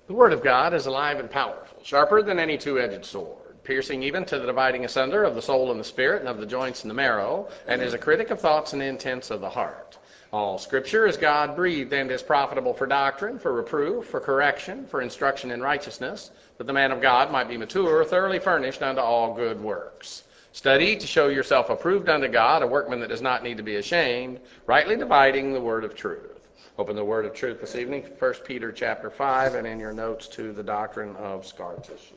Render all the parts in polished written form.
The Word of God is alive and powerful, sharper than any two-edged sword, piercing even to the dividing asunder of the soul and the spirit and of the joints and the marrow, and is a critic of thoughts and intents of the heart. All Scripture is God-breathed and is profitable for doctrine, for reproof, for correction, for instruction in righteousness, that the man of God might be mature, thoroughly furnished unto all good works. Study to show yourself approved unto God, a workman that does not need to be ashamed, rightly dividing the word of truth. Open the word of truth this evening, 1 Peter chapter 5, and in your notes to the doctrine of scar tissue.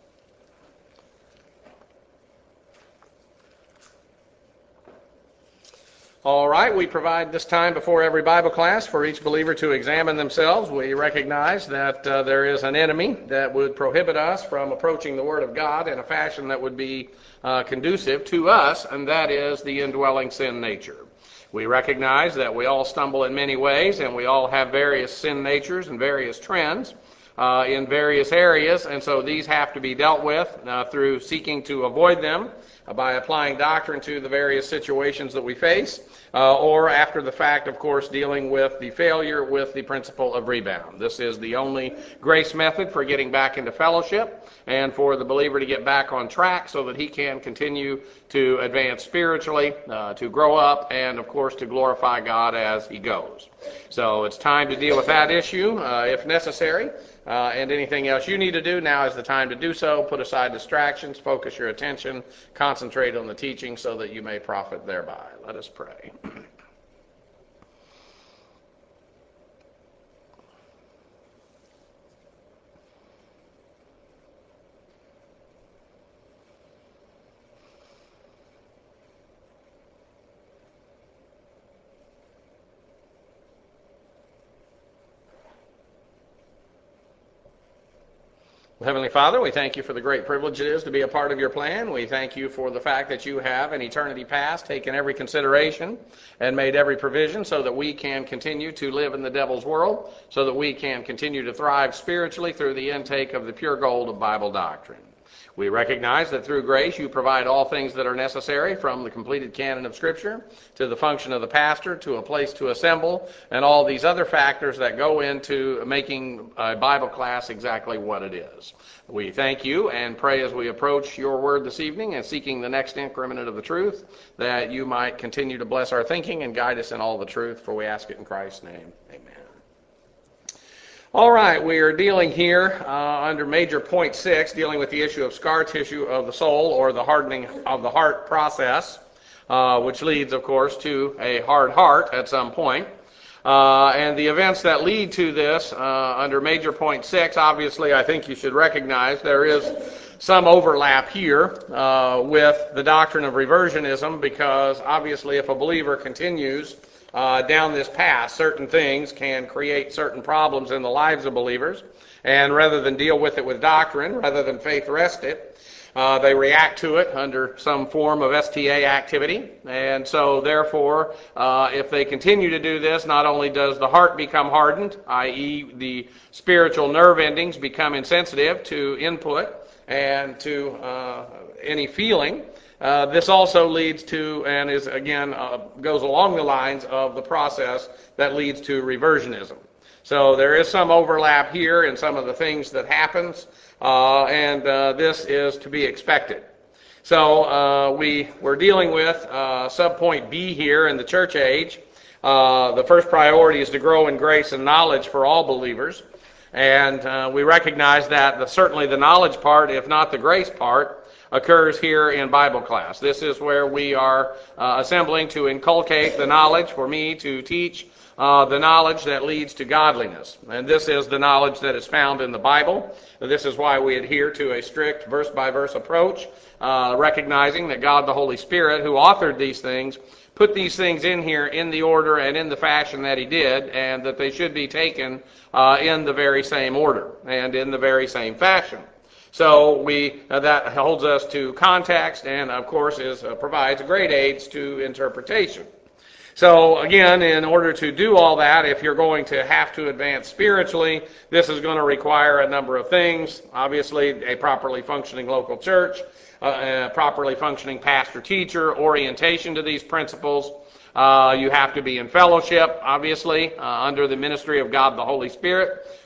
All right, we provide this time before every Bible class for each believer to examine themselves. We recognize that there is an enemy that would prohibit us from approaching the Word of God in a fashion that would be conducive to us, and that is the indwelling sin nature. We recognize that we all stumble in many ways, and we all have various sin natures and various trends in various areas, and so these have to be dealt with through seeking to avoid them by applying doctrine to the various situations that we face, or after the fact, of course, dealing with the failure with the principle of rebound. This is the only grace method for getting back into fellowship and for the believer to get back on track so that he can continue to advance spiritually, to grow up, and, of course, to glorify God as he goes. So it's time to deal with that issue if necessary. And anything else you need to do, now is the time to do so. Put aside distractions, focus your attention, concentrate on the teaching so that you may profit thereby. Let us pray. Heavenly Father, we thank you for the great privilege it is to be a part of your plan. We thank you for the fact that you have, in eternity past, taken every consideration and made every provision so that we can continue to live in the devil's world, so that we can continue to thrive spiritually through the intake of the pure gold of Bible doctrine. We recognize that through grace you provide all things that are necessary, from the completed canon of Scripture to the function of the pastor to a place to assemble and all these other factors that go into making a Bible class exactly what it is. We thank you and pray as we approach your word this evening and seeking the next increment of the truth that you might continue to bless our thinking and guide us in all the truth, for we ask it in Christ's name. Amen. All right, we are dealing here under major point 6, dealing with the issue of scar tissue of the soul, or the hardening of the heart process, which leads, of course, to a hard heart at some point. And the events that lead to this under major point 6, obviously, I think you should recognize there is some overlap here with the doctrine of reversionism, because obviously if a believer continues down this path, certain things can create certain problems in the lives of believers, and rather than deal with it with doctrine, rather than faith rest it, they react to it under some form of STA activity. And so therefore, if they continue to do this, not only does the heart become hardened, i.e. the spiritual nerve endings become insensitive to input and to any feeling, this also leads to, and is again, goes along the lines of the process that leads to reversionism. So there is some overlap here in some of the things that happens, and this is to be expected. So we're dealing with subpoint B here in the church age. The first priority is to grow in grace and knowledge for all believers. And we recognize that certainly the knowledge part, if not the grace part, occurs here in Bible class. This is where we are assembling to inculcate the knowledge, for me to teach the knowledge that leads to godliness. And this is the knowledge that is found in the Bible. This is why we adhere to a strict verse-by-verse approach, recognizing that God the Holy Spirit, who authored these things, put these things in here in the order and in the fashion that he did, and that they should be taken in the very same order and in the very same fashion. So that holds us to context, and of course provides great aids to interpretation. So again, in order to do all that, if you're going to have to advance spiritually, this is going to require a number of things. Obviously, a properly functioning local church, a properly functioning pastor-teacher, orientation to these principles. You have to be in fellowship, obviously, under the ministry of God the Holy Spirit,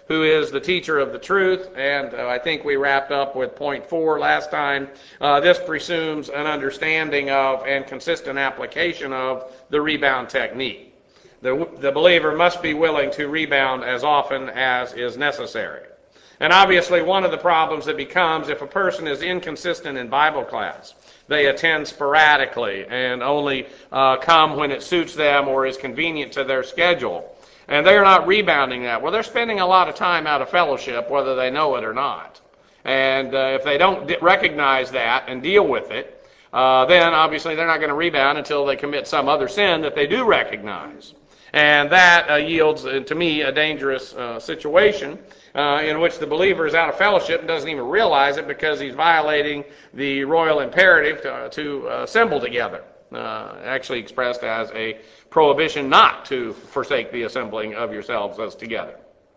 who is the teacher of the truth. And I think we wrapped up with point 4 last time. This presumes an understanding of and consistent application of the rebound technique. The believer must be willing to rebound as often as is necessary. And obviously one of the problems that becomes if a person is inconsistent in Bible class, they attend sporadically and only come when it suits them or is convenient to their schedule, and they're not rebounding that. Well, they're spending a lot of time out of fellowship, whether they know it or not. And if they don't recognize that and deal with it, then obviously they're not going to rebound until they commit some other sin that they do recognize. And that yields, to me, a dangerous situation in which the believer is out of fellowship and doesn't even realize it because he's violating the royal imperative to assemble together, actually expressed as a prohibition not to forsake the assembling of yourselves as together.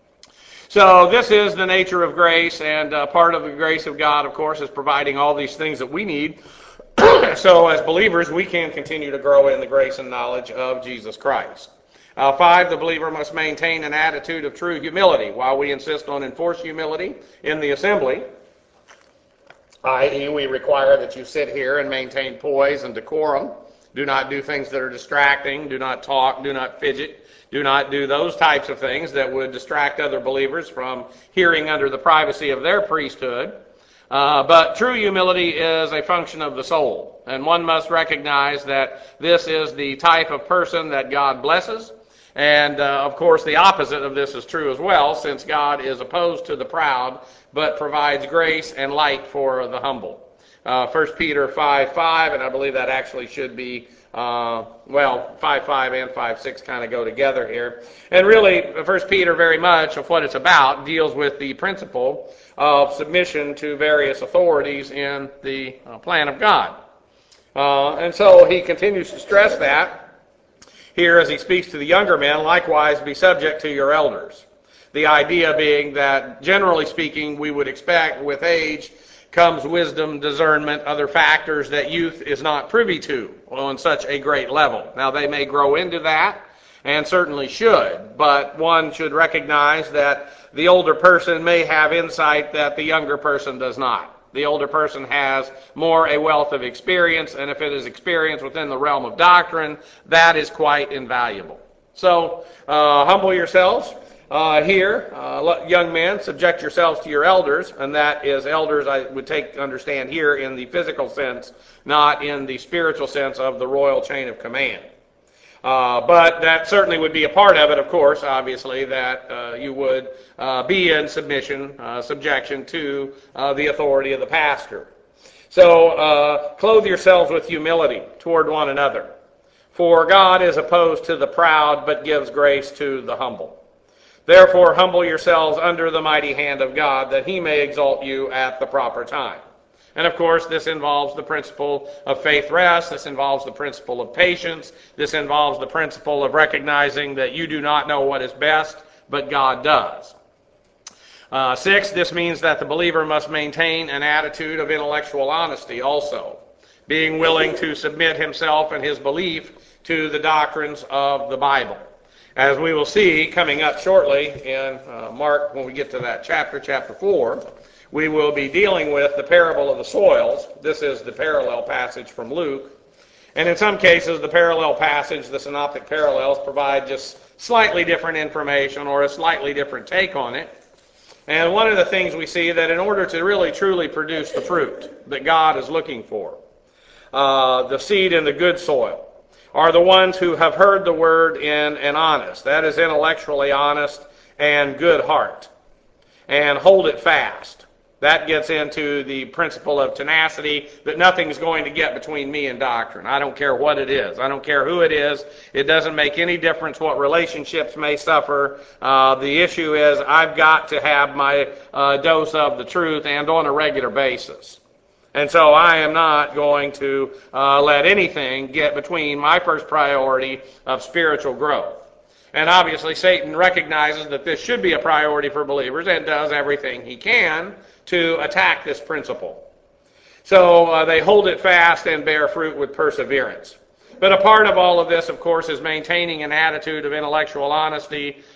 So this is the nature of grace, and part of the grace of God, of course, is providing all these things that we need. So as believers, we can continue to grow in the grace and knowledge of Jesus Christ. 5, the believer must maintain an attitude of true humility. While we insist on enforced humility in the assembly, i.e. we require that you sit here and maintain poise and decorum, do not do things that are distracting, do not talk, do not fidget, do not do those types of things that would distract other believers from hearing under the privacy of their priesthood. But true humility is a function of the soul, and one must recognize that this is the type of person that God blesses. And, of course, the opposite of this is true as well, since God is opposed to the proud, but provides grace and light for the humble. 1 Peter 5:5, and I believe that actually should be, 5:5 and 5:6 kind of go together here. And really, 1 Peter very much of what it's about deals with the principle of submission to various authorities in the plan of God. And so he continues to stress that here as he speaks to the younger men, likewise be subject to your elders. The idea being that, generally speaking, we would expect with age comes wisdom, discernment, other factors that youth is not privy to on such a great level. Now, they may grow into that, and certainly should, but one should recognize that the older person may have insight that the younger person does not. The older person has more a wealth of experience, and if it is experience within the realm of doctrine, that is quite invaluable. So, humble yourselves. Young men, subject yourselves to your elders, and that is elders I would understand here in the physical sense, not in the spiritual sense of the royal chain of command. But that certainly would be a part of it, of course, obviously, that you would be in subjection to the authority of the pastor. So, clothe yourselves with humility toward one another. For God is opposed to the proud, but gives grace to the humble. Therefore, humble yourselves under the mighty hand of God, that he may exalt you at the proper time. And of course, this involves the principle of faith rest. This involves the principle of patience. This involves the principle of recognizing that you do not know what is best, but God does. 6, this means that the believer must maintain an attitude of intellectual honesty also, being willing to submit himself and his belief to the doctrines of the Bible. As we will see coming up shortly in Mark, when we get to that chapter 4, we will be dealing with the parable of the soils. This is the parallel passage from Luke. And in some cases, the parallel passage, the synoptic parallels, provide just slightly different information or a slightly different take on it. And one of the things we see that in order to really truly produce the fruit that God is looking for, the seed in the good soil, are the ones who have heard the word in an honest, that is intellectually honest and good heart, and hold it fast. That gets into the principle of tenacity, that nothing's going to get between me and doctrine. I don't care what it is. I don't care who it is. It doesn't make any difference what relationships may suffer. The issue is I've got to have my dose of the truth and on a regular basis. And so I am not going to let anything get between my first priority of spiritual growth. And obviously Satan recognizes that this should be a priority for believers and does everything he can to attack this principle. So they hold it fast and bear fruit with perseverance. But a part of all of this, of course, is maintaining an attitude of intellectual honesty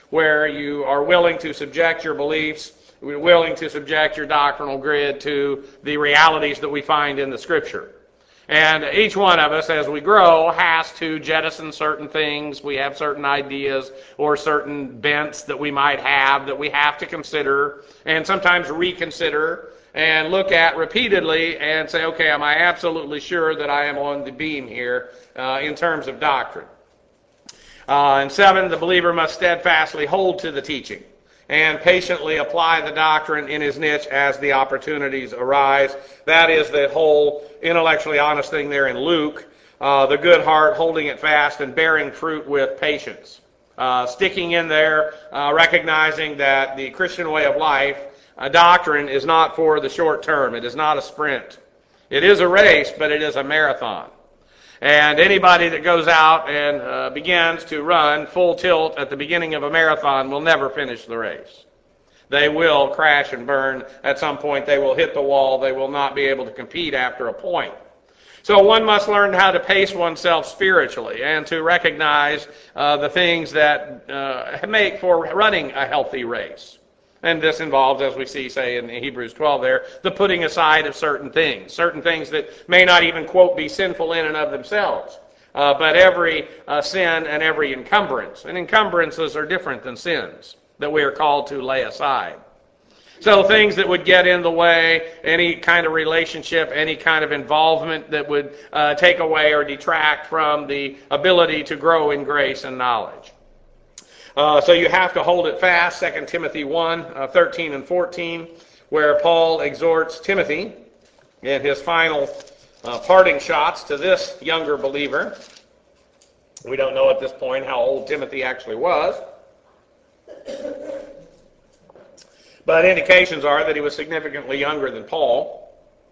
where you are willing to subject your beliefs, willing to subject your doctrinal grid to the realities that we find in the Scripture. And each one of us, as we grow, has to jettison certain things. We have certain ideas or certain bents that we might have that we have to consider and sometimes reconsider and look at repeatedly and say, okay, am I absolutely sure that I am on the beam here in terms of doctrine? And 7, the believer must steadfastly hold to the teaching and patiently apply the doctrine in his niche as the opportunities arise. That is the whole intellectually honest thing there in Luke. The good heart, holding it fast, and bearing fruit with patience. Sticking in there, recognizing that the Christian way of life, doctrine, is not for the short term. It is not a sprint. It is a race, but it is a marathon. And anybody that goes out and begins to run full tilt at the beginning of a marathon will never finish the race. They will crash and burn at some point. They will hit the wall. They will not be able to compete after a point. So one must learn how to pace oneself spiritually and to recognize the things that make for running a healthy race. And this involves, as we see, say, in Hebrews 12 there, the putting aside of certain things that may not even, quote, be sinful in and of themselves, but every sin and every encumbrance. And encumbrances are different than sins that we are called to lay aside. So things that would get in the way, any kind of relationship, any kind of involvement that would take away or detract from the ability to grow in grace and knowledge. So you have to hold it fast, 2 Timothy 1, 13 and 14, where Paul exhorts Timothy in his final parting shots to this younger believer. We don't know at this point how old Timothy actually was, but indications are that he was significantly younger than Paul.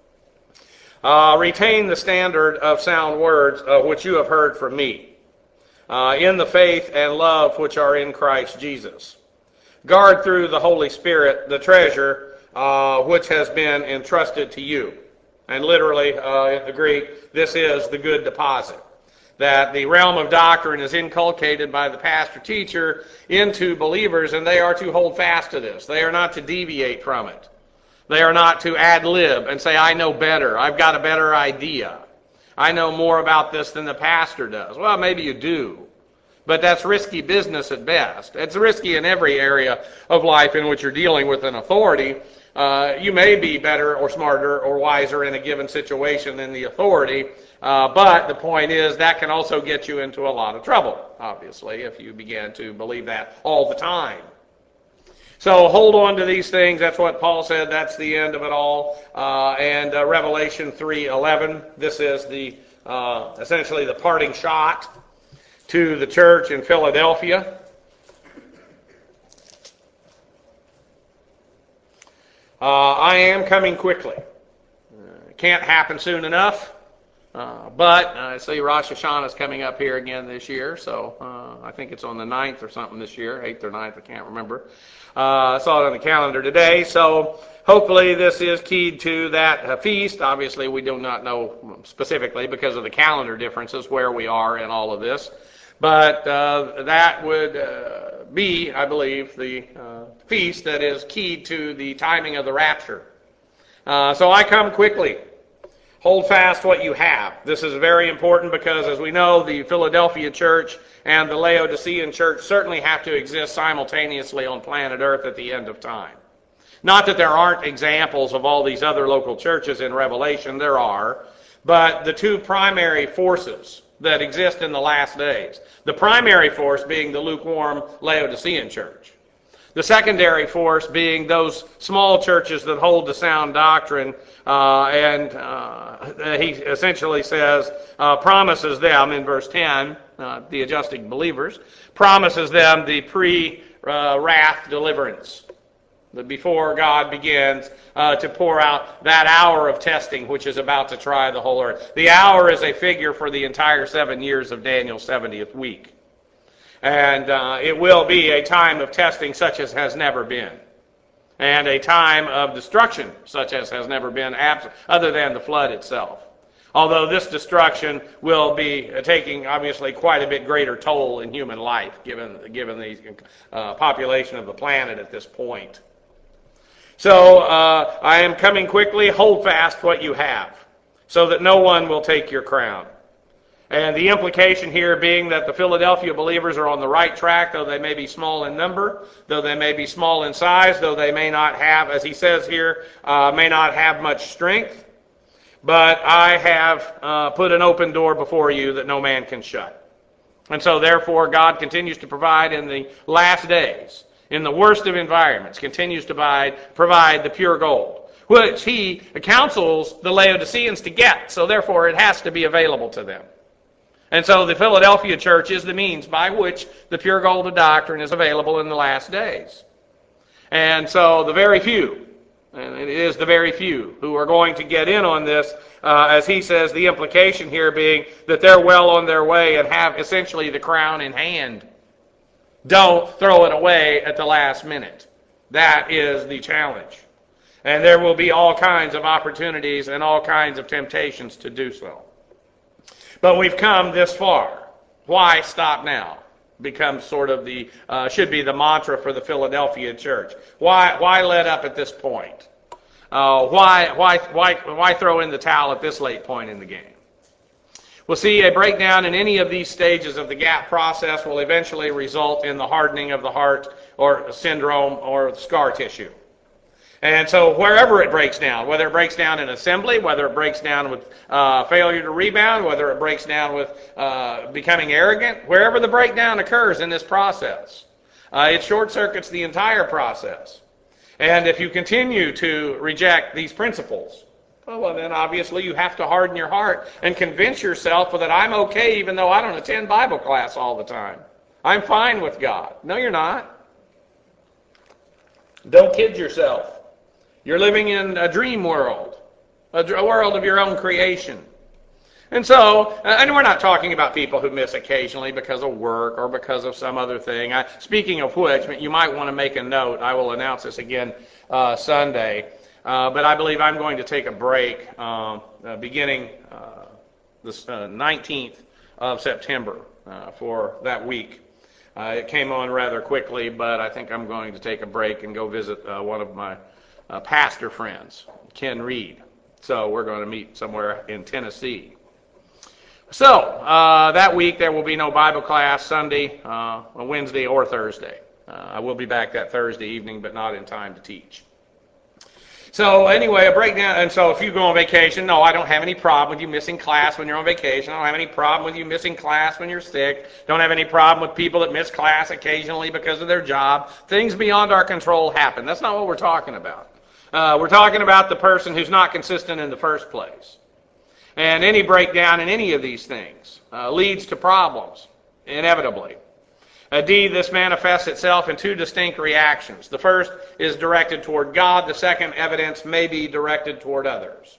Retain the standard of sound words which you have heard from me, in the faith and love which are in Christ Jesus. Guard through the Holy Spirit the treasure which has been entrusted to you. And literally, in the Greek, this is the good deposit. That the realm of doctrine is inculcated by the pastor-teacher into believers, and they are to hold fast to this. They are not to deviate from it. They are not to ad lib and say, I know better. I've got a better idea. I know more about this than the pastor does. Well, maybe you do, but that's risky business at best. It's risky in every area of life in which you're dealing with an authority. You may be better or smarter or wiser in a given situation than the authority, but the point is that can also get you into a lot of trouble, obviously, if you begin to believe that all the time. So hold on to these things. That's what Paul said. That's the end of it all. And Revelation 3:11. This is the essentially the parting shot to the church in Philadelphia. I am coming quickly. It can't happen soon enough. But I see Rosh Hashanah is coming up here again this year, so I think it's on the 9th or something this year, 8th or 9th, I can't remember. I saw it on the calendar today, so hopefully this is keyed to that feast. Obviously, we do not know specifically because of the calendar differences where we are in all of this, but that would be, I believe, the feast that is keyed to the timing of the rapture. So I come quickly. Hold fast what you have. This is very important because, as we know, the Philadelphia church and the Laodicean church certainly have to exist simultaneously on planet Earth at the end of time. Not that there aren't examples of all these other local churches in Revelation, there are, but the two primary forces that exist in the last days, the primary force being the lukewarm Laodicean church. The secondary force being those small churches that hold the sound doctrine, and he essentially says, promises them, in verse 10, the adjusting believers, promises them the pre-wrath deliverance, that before God begins to pour out that hour of testing which is about to try the whole earth. The hour is a figure for the entire 7 years of Daniel's 70th week. And it will be a time of testing such as has never been. And a time of destruction such as has never been, other than the flood itself. Although this destruction will be taking obviously quite a bit greater toll in human life, given the population of the planet at this point. So I am coming quickly. Hold fast what you have, so that no one will take your crown. And the implication here being that the Philadelphia believers are on the right track, though they may be small in number, though they may be small in size, though they may not have, as he says here, may not have much strength. But I have put an open door before you that no man can shut. And so therefore God continues to provide in the last days, in the worst of environments, continues to provide the pure gold, which he counsels the Laodiceans to get. So therefore it has to be available to them. And so the Philadelphia church is the means by which the pure gold of doctrine is available in the last days. And so the very few, and it is the very few, who are going to get in on this, as he says, the implication here being that they're well on their way and have essentially the crown in hand. Don't throw it away at the last minute. That is the challenge. And there will be all kinds of opportunities and all kinds of temptations to do so. But we've come this far. Why stop now? Becomes sort of the should be the mantra for the Philadelphia church. Why let up at this point? Why throw in the towel at this late point in the game? We'll see a breakdown in any of these stages of the gap process will eventually result in the hardening of the heart or syndrome or scar tissue. And so wherever it breaks down, whether it breaks down in assembly, whether it breaks down with failure to rebound, whether it breaks down with becoming arrogant, wherever the breakdown occurs in this process, it short-circuits the entire process. And if you continue to reject these principles, well, then obviously you have to harden your heart and convince yourself that I'm okay even though I don't attend Bible class all the time. I'm fine with God. No, you're not. Don't kid yourself. You're living in a dream world, a world of your own creation. And so, and we're not talking about people who miss occasionally because of work or because of some other thing. Speaking of which, you might want to make a note. I will announce this again Sunday. But I believe I'm going to take a break beginning the 19th of September for that week. It came on rather quickly, but I think I'm going to take a break and go visit one of my pastor friends, Ken Reed. So we're going to meet somewhere in Tennessee. So that week there will be no Bible class Sunday, Wednesday, or Thursday. I will be back that Thursday evening, but not in time to teach. So anyway, a breakdown. And so if you go on vacation, no, I don't have any problem with you missing class when you're on vacation. I don't have any problem with you missing class when you're sick. Don't have any problem with people that miss class occasionally because of their job. Things beyond our control happen. That's not what we're talking about. We're talking about the person who's not consistent in the first place. And any breakdown in any of these things leads to problems, inevitably. This manifests itself in two distinct reactions. The first is directed toward God. The second evidence may be directed toward others.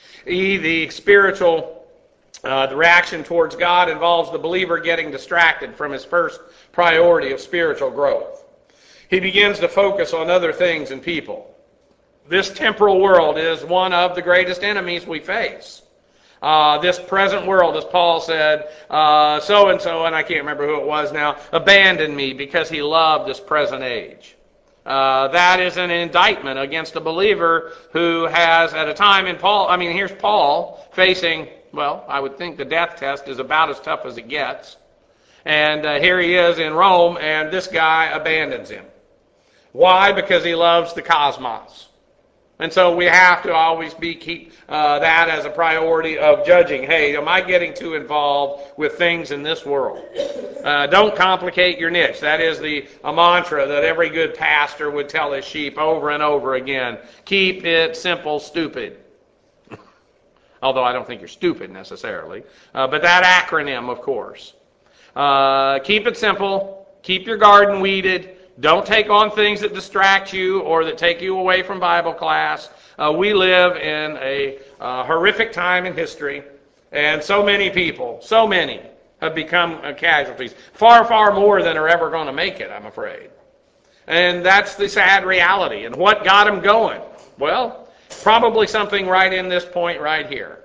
The spiritual the reaction towards God involves the believer getting distracted from his first priority of spiritual growth. He begins to focus on other things and people. This temporal world is one of the greatest enemies we face. This present world, as Paul said, so-and-so, and I can't remember who it was now, abandoned me because he loved this present age. That is an indictment against a believer who has, at a time in Paul, here's Paul facing, I would think the death test is about as tough as it gets. And here he is in Rome, and this guy abandons him. Why? Because he loves the cosmos. And so we have to always keep that as a priority of judging. Hey, am I getting too involved with things in this world? Don't complicate your niche. That is a mantra that every good pastor would tell his sheep over and over again. Keep it simple, stupid. Although I don't think you're stupid necessarily. But that acronym, of course. Keep it simple. Keep your garden weeded. Don't take on things that distract you or that take you away from Bible class. We live in a horrific time in history, and so many people, have become casualties. Far, far more than are ever going to make it, I'm afraid. And that's the sad reality. And what got them going? Well, probably something right in this point right here.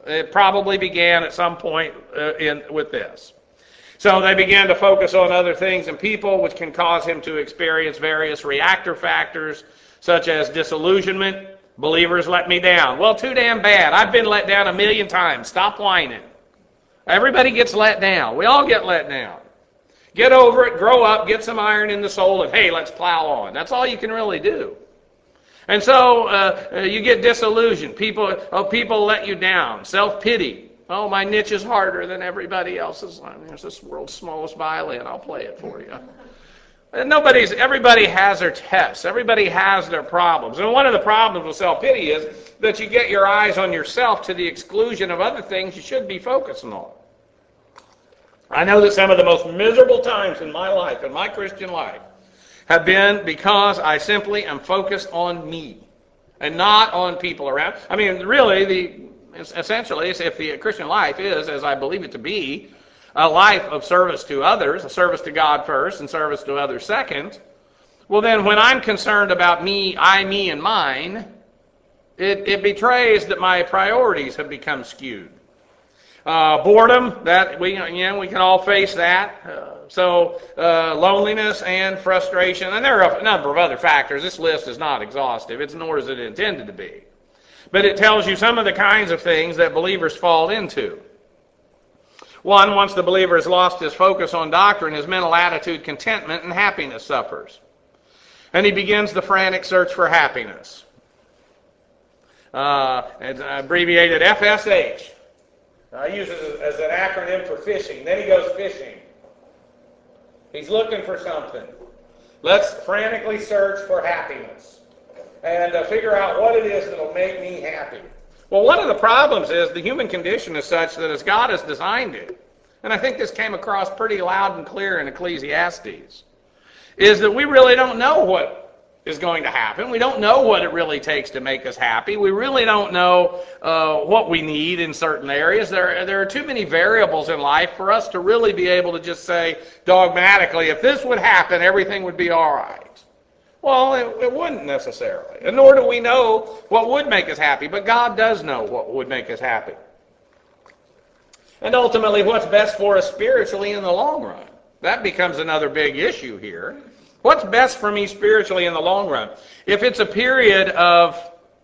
It probably began at some point with this. So they began to focus on other things and people, which can cause him to experience various reactor factors, such as disillusionment. Believers let me down. Well, too damn bad. I've been let down 1,000,000 times. Stop whining. Everybody gets let down. We all get let down. Get over it, grow up, get some iron in the soul, and hey, let's plow on. That's all you can really do. And so you get disillusioned. People let you down. Self-pity. Oh, my niche is harder than everybody else's. There's this world's smallest violin. I'll play it for you. And everybody has their tests. Everybody has their problems. And one of the problems with self-pity is that you get your eyes on yourself to the exclusion of other things you should be focusing on. I know that some of the most miserable times in my life, in my Christian life, have been because I simply am focused on me and not on people around. I mean, really, essentially, if the Christian life is, as I believe it to be, a life of service to others, a service to God first and service to others second, well then when I'm concerned about me, me, and mine, it betrays that my priorities have become skewed. Boredom, that we can all face that. Loneliness and frustration, and there are a number of other factors. This list is not exhaustive, nor is it intended to be. But it tells you some of the kinds of things that believers fall into. One, once the believer has lost his focus on doctrine, his mental attitude, contentment, and happiness suffers. And he begins the frantic search for happiness. It's abbreviated FSH. I use it as an acronym for fishing. Then he goes fishing. He's looking for something. Let's frantically search for happiness and figure out what it is that will make me happy. Well, one of the problems is the human condition is such that as God has designed it, and I think this came across pretty loud and clear in Ecclesiastes, is that we really don't know what is going to happen. We don't know what it really takes to make us happy. We really don't know what we need in certain areas. There are too many variables in life for us to really be able to just say dogmatically, if this would happen, everything would be all right. Well, it wouldn't necessarily. And nor do we know what would make us happy. But God does know what would make us happy. And ultimately, what's best for us spiritually in the long run. That becomes another big issue here. What's best for me spiritually in the long run? If it's a period of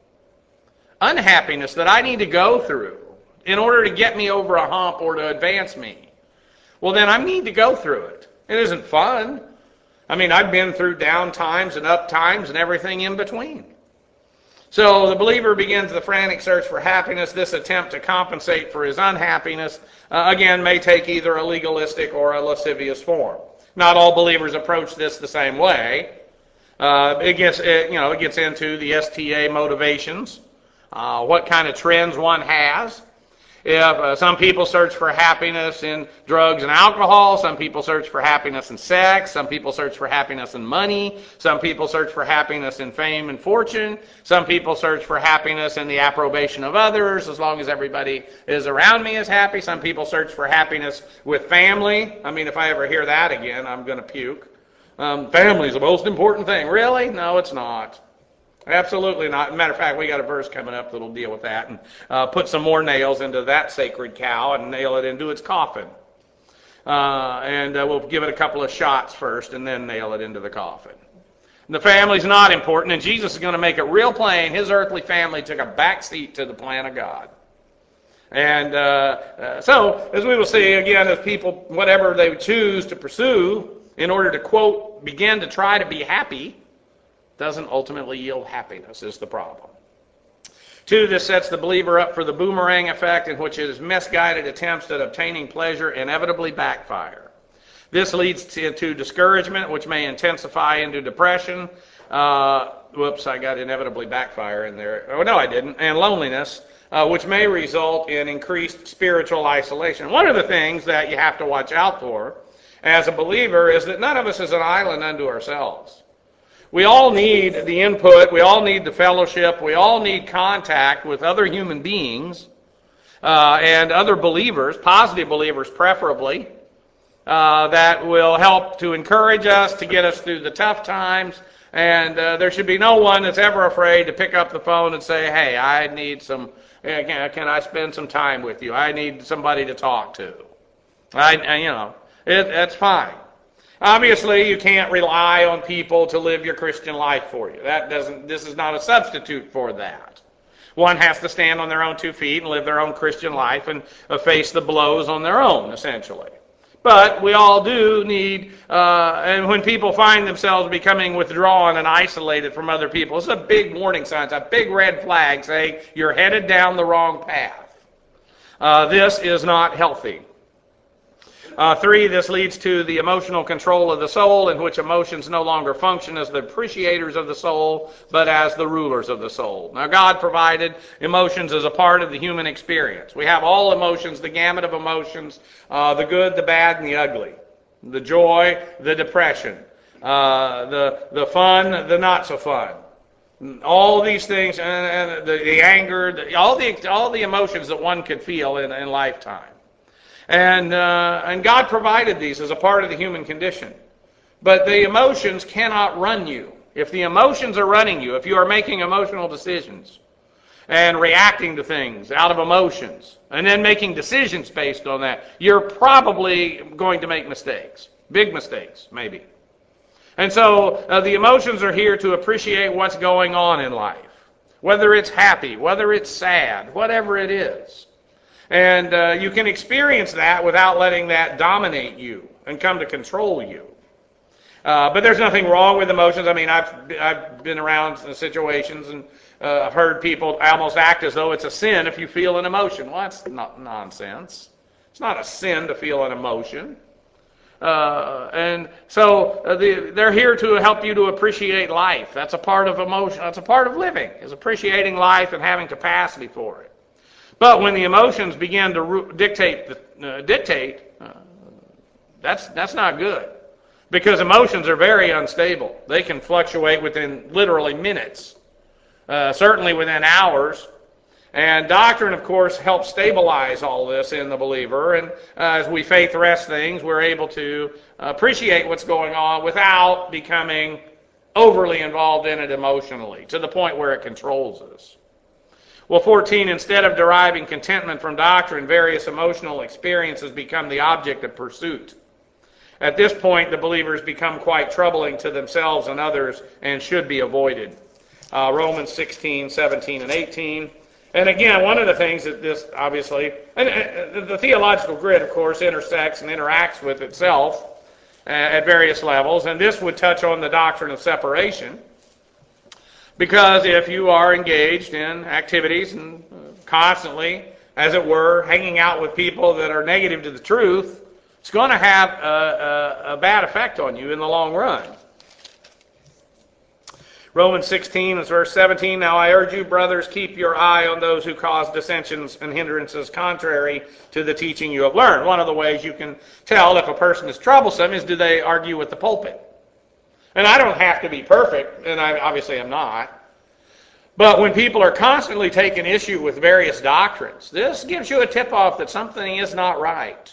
unhappiness that I need to go through in order to get me over a hump or to advance me, well, then I need to go through it. It isn't fun. I mean, I've been through down times and up times and everything in between. So the believer begins the frantic search for happiness. This attempt to compensate for his unhappiness, again, may take either a legalistic or a lascivious form. Not all believers approach this the same way. It gets into the STA motivations, what kind of trends one has. If some people search for happiness in drugs and alcohol, some people search for happiness in sex, some people search for happiness in money, some people search for happiness in fame and fortune, some people search for happiness in the approbation of others, as long as everybody is around me is happy. Some people search for happiness with family. I mean, if I ever hear that again, I'm going to puke. Family is the most important thing. Really? No, it's not. Absolutely not. As a matter of fact, we got a verse coming up that'll deal with that and put some more nails into that sacred cow and nail it into its coffin. We'll give it a couple of shots first and then nail it into the coffin. And the family's not important, and Jesus is going to make it real plain. His earthly family took a back seat to the plan of God. And so, as we will see, again, as people, whatever they choose to pursue in order to, quote, begin to try to be happy, doesn't ultimately yield happiness is the problem. 2, this sets the believer up for the boomerang effect, in which his misguided attempts at obtaining pleasure inevitably backfire. This leads to discouragement, which may intensify into depression. I got inevitably backfire in there. Oh, no, I didn't. And loneliness, which may result in increased spiritual isolation. One of the things that you have to watch out for as a believer is that none of us is an island unto ourselves. We all need the input, we all need the fellowship, we all need contact with other human beings and other believers, positive believers preferably, that will help to encourage us, to get us through the tough times, And there should be no one that's ever afraid to pick up the phone and say, hey, I need some, can I spend some time with you? I need somebody to talk to. That's fine. Obviously, you can't rely on people to live your Christian life for you. This is not a substitute for that. One has to stand on their own 2 feet and live their own Christian life and face the blows on their own, essentially. But we all do need, and when people find themselves becoming withdrawn and isolated from other people, it's a big warning sign. It's a big red flag saying you're headed down the wrong path. This is not healthy. 3, this leads to the emotional control of the soul, in which emotions no longer function as the appreciators of the soul, but as the rulers of the soul. Now, God provided emotions as a part of the human experience. We have all emotions, the gamut of emotions, the good, the bad, and the ugly. The joy, the depression, the fun, the not so fun. All these things, and the anger, all the emotions that one could feel in lifetime. And God provided these as a part of the human condition. But the emotions cannot run you. If the emotions are running you, if you are making emotional decisions and reacting to things out of emotions and then making decisions based on that, you're probably going to make mistakes. Big mistakes, maybe. And so the emotions are here to appreciate what's going on in life. Whether it's happy, whether it's sad, whatever it is. And you can experience that without letting that dominate you and come to control you. But there's nothing wrong with emotions. I mean, I've been around situations and I've heard people almost act as though it's a sin if you feel an emotion. Well, that's not nonsense. It's not a sin to feel an emotion. And so they're here to help you to appreciate life. That's a part of emotion. That's a part of living, is appreciating life and having capacity for it. But when the emotions begin to dictate, that's not good. Because emotions are very unstable. They can fluctuate within literally minutes, certainly within hours. And doctrine, of course, helps stabilize all this in the believer. And as we faith rest things, we're able to appreciate what's going on without becoming overly involved in it emotionally, to the point where it controls us. Well, 14, instead of deriving contentment from doctrine, various emotional experiences become the object of pursuit. At this point, the believers become quite troubling to themselves and others and should be avoided. Romans 16, 17, and 18. And again, one of the things that this, obviously, and the theological grid, of course, intersects and interacts with itself at various levels, and this would touch on the doctrine of separation. Because if you are engaged in activities and constantly, as it were, hanging out with people that are negative to the truth, it's going to have a bad effect on you in the long run. Romans 16, verse 17, now I urge you, brothers, keep your eye on those who cause dissensions and hindrances contrary to the teaching you have learned. One of the ways you can tell if a person is troublesome is, do they argue with the pulpit? And I don't have to be perfect, and I obviously am not. But when people are constantly taking issue with various doctrines, this gives you a tip-off that something is not right.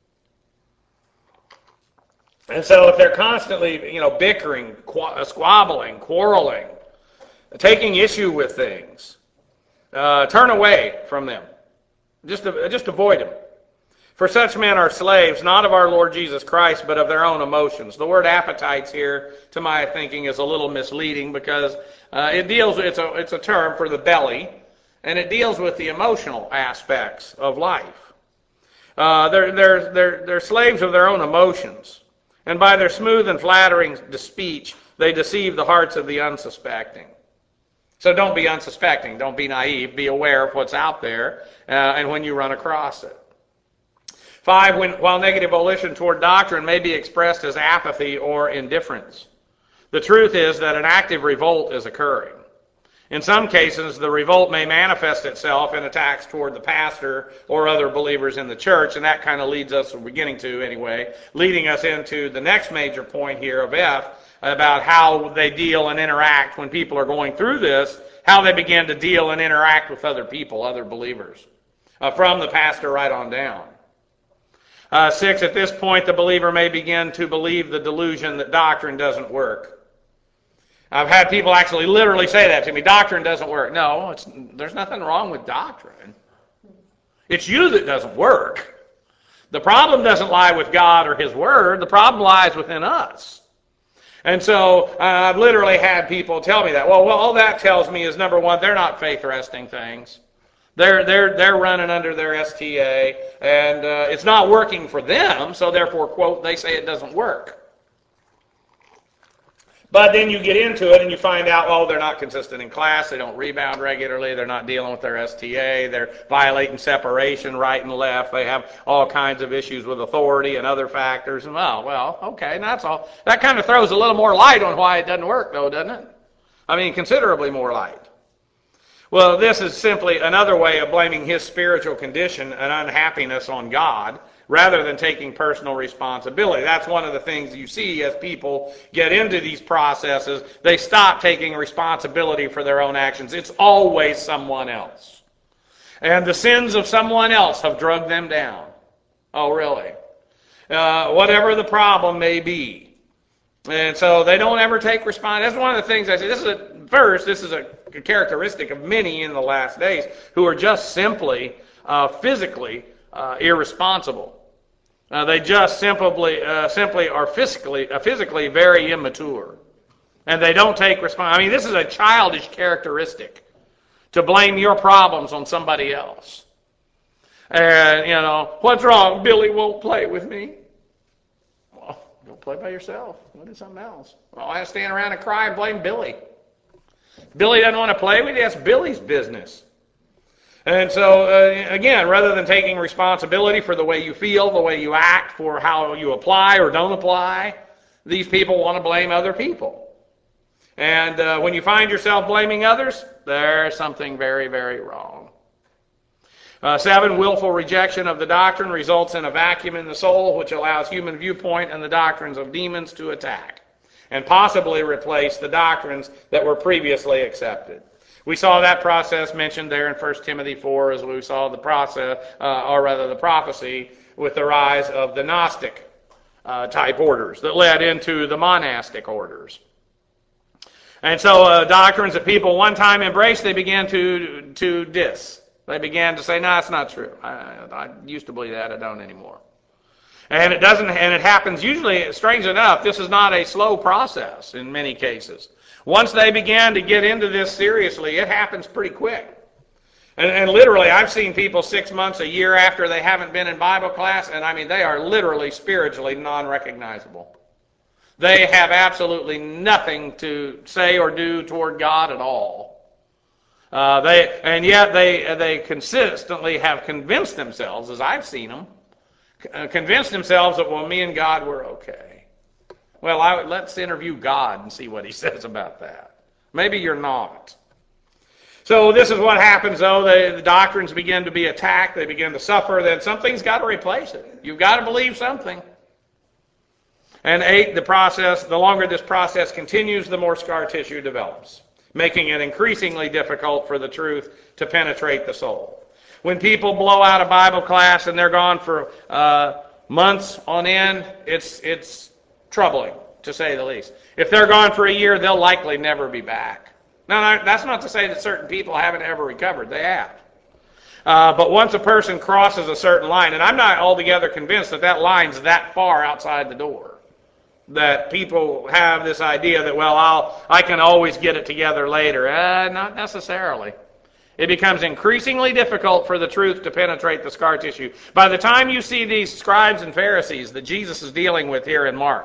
And so if they're constantly, bickering, squabbling, quarreling, taking issue with things, turn away from them. Just avoid them. For such men are slaves, not of our Lord Jesus Christ, but of their own emotions. The word appetites here, to my thinking, is a little misleading because it's a term for the belly, and it deals with the emotional aspects of life. They're slaves of their own emotions, and by their smooth and flattering speech, they deceive the hearts of the unsuspecting. So don't be unsuspecting, don't be naive, be aware of what's out there, and when you run across it. 5, while negative volition toward doctrine may be expressed as apathy or indifference, the truth is that an active revolt is occurring. In some cases, the revolt may manifest itself in attacks toward the pastor or other believers in the church, and that kind of leads us, leading us into the next major point here of F, about how they deal and interact when people are going through this, how they begin to deal and interact with other people, other believers, from the pastor right on down. 6, at this point, the believer may begin to believe the delusion that doctrine doesn't work. I've had people actually literally say that to me. Doctrine doesn't work. No, there's nothing wrong with doctrine. It's you that doesn't work. The problem doesn't lie with God or His Word. The problem lies within us. And so I've literally had people tell me that. Well, all that tells me is, number one, they're not faith-resting things. They're running under their STA, and it's not working for them, so therefore, quote, they say it doesn't work. But then you get into it and you find out, oh, they're not consistent in class, they don't rebound regularly, they're not dealing with their STA, they're violating separation right and left, they have all kinds of issues with authority and other factors. And well, okay, and that's all. That kind of throws a little more light on why it doesn't work, though, doesn't it? I mean, considerably more light. Well, this is simply another way of blaming his spiritual condition and unhappiness on God, rather than taking personal responsibility. That's one of the things you see as people get into these processes. They stop taking responsibility for their own actions. It's always someone else. And the sins of someone else have drugged them down. Oh, really? Whatever the problem may be. And so they don't ever take responsibility. That's one of the things I say. This is a characteristic of many in the last days who are just simply physically irresponsible. They just simply are physically very immature. And they don't take responsibility. I mean, this is a childish characteristic, to blame your problems on somebody else. And, what's wrong? Billy won't play with me. Well, go play by yourself. Go do something else. Well, I have to stand around and cry and blame Billy. Billy doesn't want to play with you. That's Billy's business. And so, again, rather than taking responsibility for the way you feel, the way you act, for how you apply or don't apply, these people want to blame other people. And when you find yourself blaming others, there's something very, very wrong. 7, willful rejection of the doctrine results in a vacuum in the soul, which allows human viewpoint and the doctrines of demons to attack and possibly replace the doctrines that were previously accepted. We saw that process mentioned there in 1 Timothy 4 as we saw the process, the prophecy with the rise of the Gnostic type orders that led into the monastic orders. And so doctrines that people one time embraced, they began to diss. They began to say, no, it's not true. I used to believe that, I don't anymore. And it happens usually, strange enough, this is not a slow process in many cases. Once they began to get into this seriously, it happens pretty quick. And literally, I've seen people 6 months, a year after they haven't been in Bible class, and I mean, they are literally spiritually non-recognizable. They have absolutely nothing to say or do toward God at all. Yet they consistently have convinced themselves, as I've seen them, convinced themselves that, well, me and God were okay. Well, let's interview God and see what He says about that. Maybe you're not. So this is what happens, though. The doctrines begin to be attacked. They begin to suffer. Then something's got to replace it. You've got to believe something. And 8, the longer this process continues, the more scar tissue develops, making it increasingly difficult for the truth to penetrate the soul. When people blow out a Bible class and they're gone for months on end, it's troubling, to say the least. If they're gone for a year, they'll likely never be back. Now, that's not to say that certain people haven't ever recovered. They have. But once a person crosses a certain line, and I'm not altogether convinced that line's that far outside the door, that people have this idea that, well, I can always get it together later. Not necessarily. It becomes increasingly difficult for the truth to penetrate the scar tissue. By the time you see these scribes and Pharisees that Jesus is dealing with here in Mark,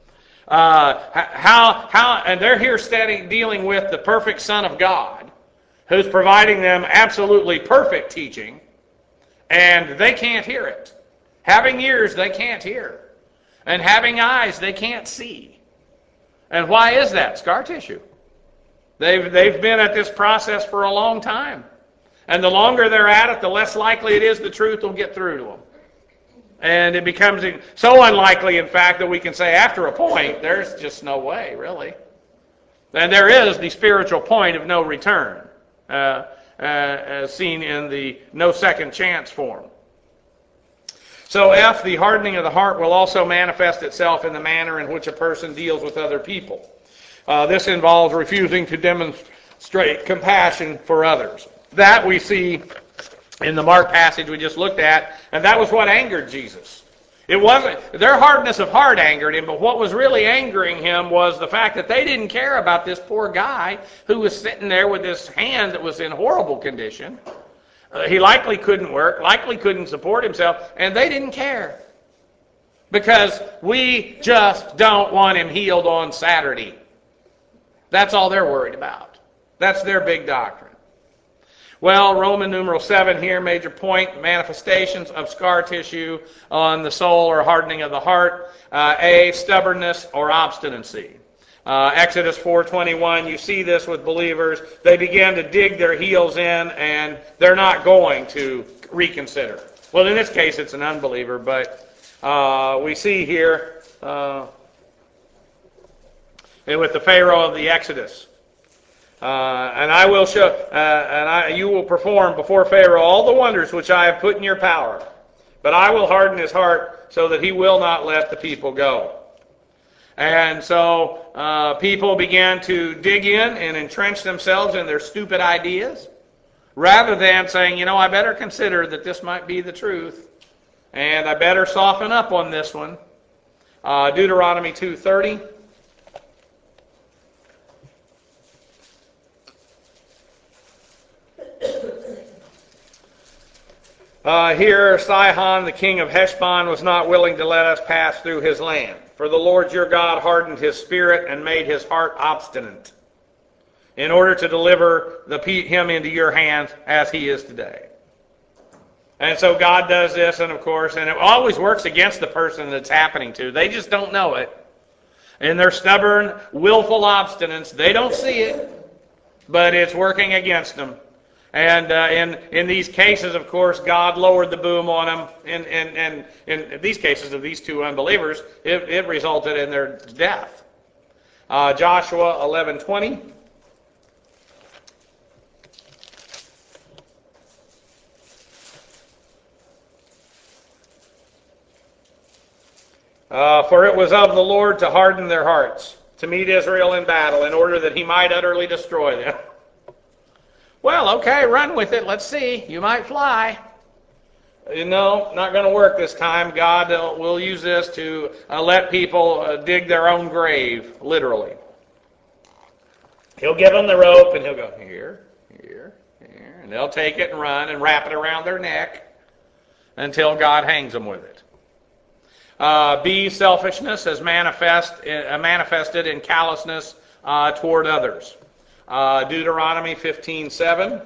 and they're here dealing with the perfect Son of God, who's providing them absolutely perfect teaching, and they can't hear it. Having ears, they can't hear. And having eyes, they can't see. And why is that? Scar tissue. They've been at this process for a long time. And the longer they're at it, the less likely it is the truth will get through to them. And it becomes so unlikely, in fact, that we can say after a point, there's just no way, really. And there is the spiritual point of no return, as seen in the no second chance form. So F, the hardening of the heart will also manifest itself in the manner in which a person deals with other people. This involves refusing to demonstrate compassion for others. That we see in the Mark passage we just looked at, and that was what angered Jesus. It wasn't their hardness of heart angered him, but what was really angering him was the fact that they didn't care about this poor guy who was sitting there with his hand that was in horrible condition. He likely couldn't work, likely couldn't support himself, and they didn't care. Because we just don't want him healed on Saturday. That's all they're worried about. That's their big doctrine. Well, Roman numeral 7 here, major point, manifestations of scar tissue on the soul or hardening of the heart. A, stubbornness or obstinacy. Exodus 4:21, you see this with believers. They begin to dig their heels in and they're not going to reconsider. Well, in this case, it's an unbeliever, but we see here with the Pharaoh of the Exodus. And I will show, you will perform before Pharaoh all the wonders which I have put in your power. But I will harden his heart so that he will not let the people go. And so people began to dig in and entrench themselves in their stupid ideas, rather than saying, I better consider that this might be the truth, and I better soften up on this one. Deuteronomy 2:30. Here Sihon, the king of Heshbon, was not willing to let us pass through his land. For the Lord your God hardened his spirit and made his heart obstinate, in order to deliver him into your hands as he is today. And so God does this, and of course, and it always works against the person that's happening to. They just don't know it. In their stubborn, willful obstinance, they don't see it, but it's working against them. And in these cases, of course, God lowered the boom on them. And in these cases of these two unbelievers, it resulted in their death. Joshua 11:20. For it was of the Lord to harden their hearts, to meet Israel in battle, in order that he might utterly destroy them. Well, okay, run with it. Let's see. You might fly. No, not going to work this time. God will use this to let people dig their own grave, literally. He'll give them the rope, and he'll go, here, here, here. And they'll take it and run and wrap it around their neck until God hangs them with it. B, selfishness is manifested in callousness toward others. Deuteronomy 15:7.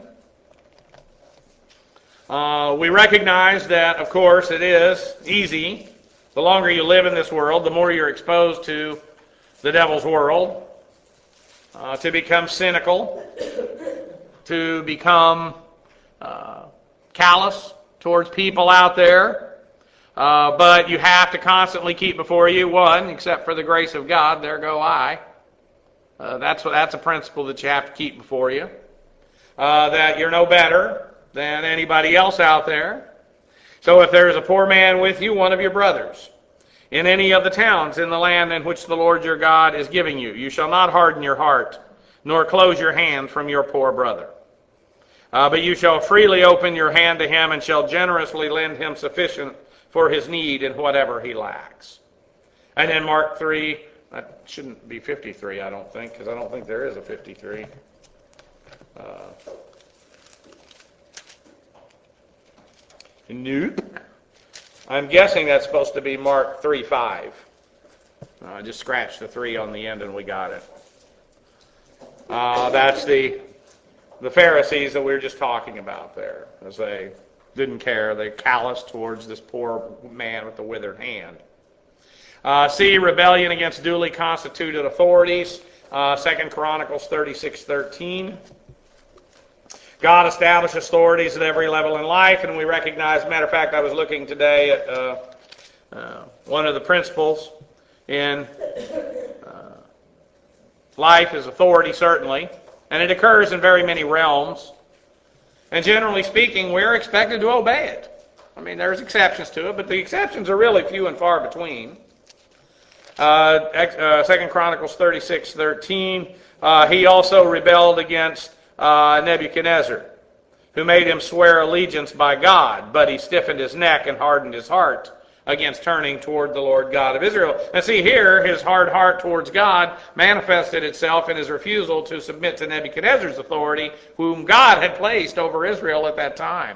We recognize that, of course, it is easy. The longer you live in this world, the more you're exposed to the devil's world, to become cynical, to become callous towards people out there. But you have to constantly keep before you, one, except for the grace of God, there go I. That's a principle that you have to keep before you. That you're no better than anybody else out there. So if there is a poor man with you, one of your brothers, in any of the towns in the land in which the Lord your God is giving you, you shall not harden your heart, nor close your hand from your poor brother. But you shall freely open your hand to him, and shall generously lend him sufficient for his need in whatever he lacks. And then Mark 3, that shouldn't be 53, I don't think, because I don't think there is a 53. Nope. I'm guessing that's supposed to be Mark 3:5. I just scratched the 3 on the end and we got it. That's the Pharisees that we were just talking about there, as they didn't care. They calloused towards this poor man with the withered hand. C, rebellion against duly constituted authorities. 2 Chronicles 36:13. God established authorities at every level in life, and we recognize, matter of fact, I was looking today at one of the principles in life is authority, certainly, and it occurs in very many realms. And generally speaking, we're expected to obey it. I mean, there's exceptions to it, but the exceptions are really few and far between. 2 Chronicles 36:13. He also rebelled against Nebuchadnezzar, who made him swear allegiance by God, but he stiffened his neck and hardened his heart against turning toward the Lord God of Israel. And see here, his hard heart towards God manifested itself in his refusal to submit to Nebuchadnezzar's authority, whom God had placed over Israel at that time.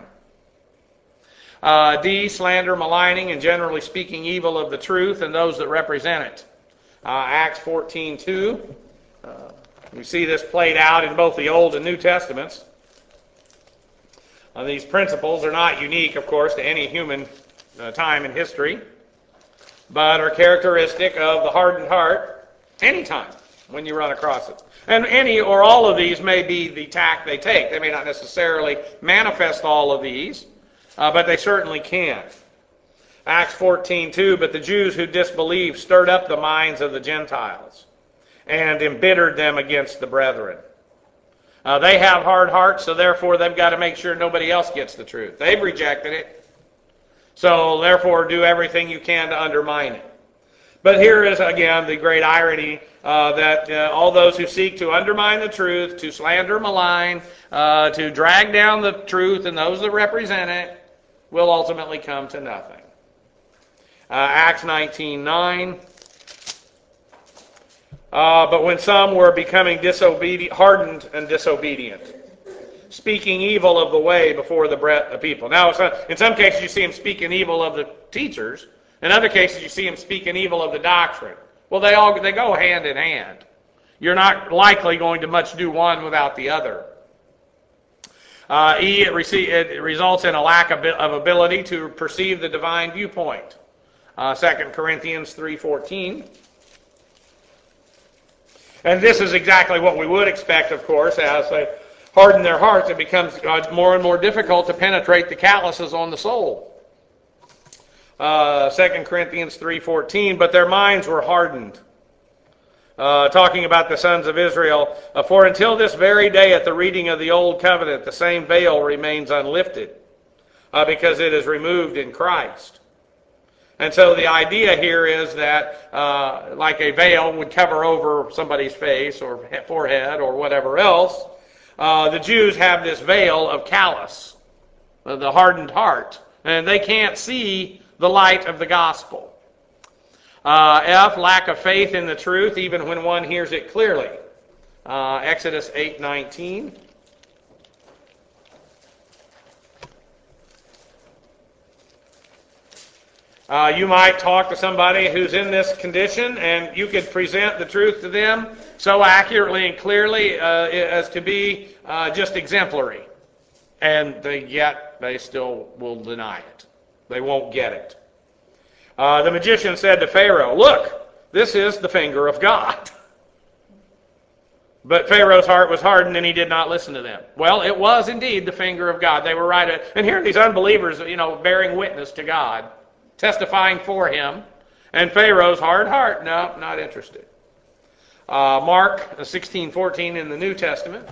D, slander, maligning, and generally speaking evil of the truth and those that represent it. Acts 14:2. We see this played out in both the Old and New Testaments. These principles are not unique, of course, to any human time in history, but are characteristic of the hardened heart anytime when you run across it. And any or all of these may be the tack they take. They may not necessarily manifest all of these, but they certainly can. Acts 14:2, but the Jews who disbelieved stirred up the minds of the Gentiles and embittered them against the brethren. They have hard hearts, so therefore they've got to make sure nobody else gets the truth. They've rejected it, so therefore do everything you can to undermine it. But here is, again, the great irony that all those who seek to undermine the truth, to slander, malign, to drag down the truth and those that represent it, will ultimately come to nothing. Acts 19:9. But when some were becoming hardened and disobedient, speaking evil of the way before the people. Now, in some cases you see him speaking evil of the teachers. In other cases you see him speaking evil of the doctrine. Well, they go hand in hand. You're not likely going to much do one without the other. E, it results in a lack of ability to perceive the divine viewpoint. 2 Corinthians 3:14. And this is exactly what we would expect, of course, as they harden their hearts. It becomes more and more difficult to penetrate the calluses on the soul. 2 Corinthians 3:14, but their minds were hardened. Talking about the sons of Israel, for until this very day at the reading of the Old Covenant, the same veil remains unlifted, because it is removed in Christ. And so the idea here is that like a veil would cover over somebody's face or forehead or whatever else, the Jews have this veil of callous, the hardened heart, and they can't see the light of the gospel. F, lack of faith in the truth even when one hears it clearly. Exodus 8:19. You might talk to somebody who's in this condition, and you could present the truth to them so accurately and clearly as to be just exemplary. And yet they still will deny it. They won't get it. The magician said to Pharaoh, "Look, this is the finger of God." But Pharaoh's heart was hardened, and he did not listen to them. Well, it was indeed the finger of God. They were right. And here are these unbelievers, bearing witness to God, testifying for him, and Pharaoh's hard heart, no, not interested. Mark 16:14 in the New Testament.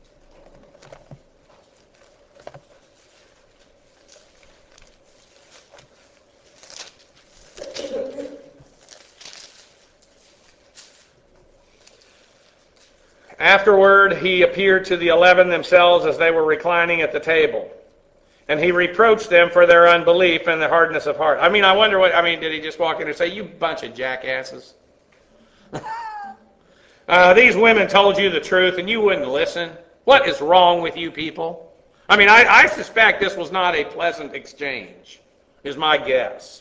Afterward, he appeared to the 11 themselves as they were reclining at the table. And he reproached them for their unbelief and the hardness of heart. I wonder did he just walk in and say, "You bunch of jackasses"? These women told you the truth and you wouldn't listen. What is wrong with you people? I suspect this was not a pleasant exchange, is my guess.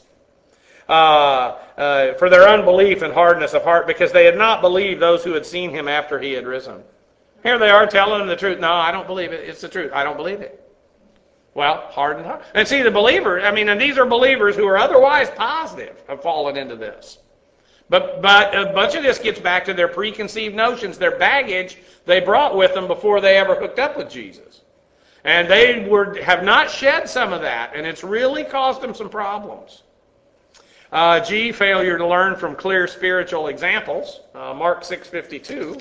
For their unbelief and hardness of heart, because they had not believed those who had seen him after he had risen. Here they are telling them the truth. No, I don't believe it. It's the truth. I don't believe it. Well, hardened heart. And see, the believers, and these are believers who are otherwise positive, have fallen into this. But a bunch of this gets back to their preconceived notions, their baggage they brought with them before they ever hooked up with Jesus. And they have not shed some of that, and it's really caused them some problems. G, failure to learn from clear spiritual examples. Mark 6:52.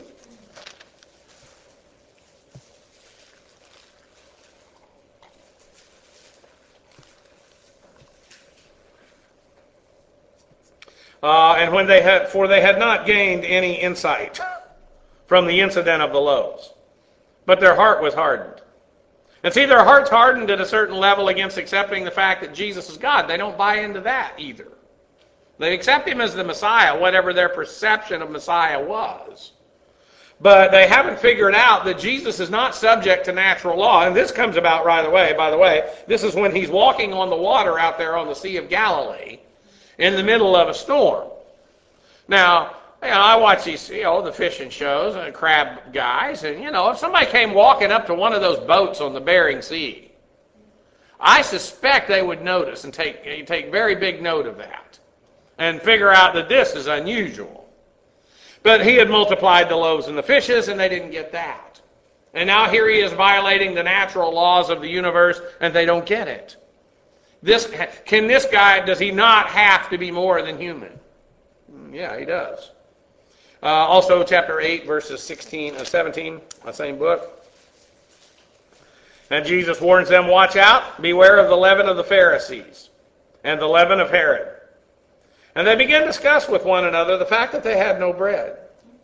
For they had not gained any insight from the incident of the loaves, but their heart was hardened. And see, their heart's hardened at a certain level against accepting the fact that Jesus is God. They don't buy into that either. They accept him as the Messiah, whatever their perception of Messiah was. But they haven't figured out that Jesus is not subject to natural law. And this comes about right away. By the way, this is when he's walking on the water out there on the Sea of Galilee in the middle of a storm. Now, I watch these, the fishing shows and crab guys, and, if somebody came walking up to one of those boats on the Bering Sea, I suspect they would notice and take very big note of that and figure out that this is unusual. But he had multiplied the loaves and the fishes, and they didn't get that. And now here he is violating the natural laws of the universe, and they don't get it. This guy, does he not have to be more than human? Yeah, he does. Also, chapter 8, verses 16 and 17, the same book. And Jesus warns them, watch out, beware of the leaven of the Pharisees and the leaven of Herod. And they began to discuss with one another the fact that they had no bread.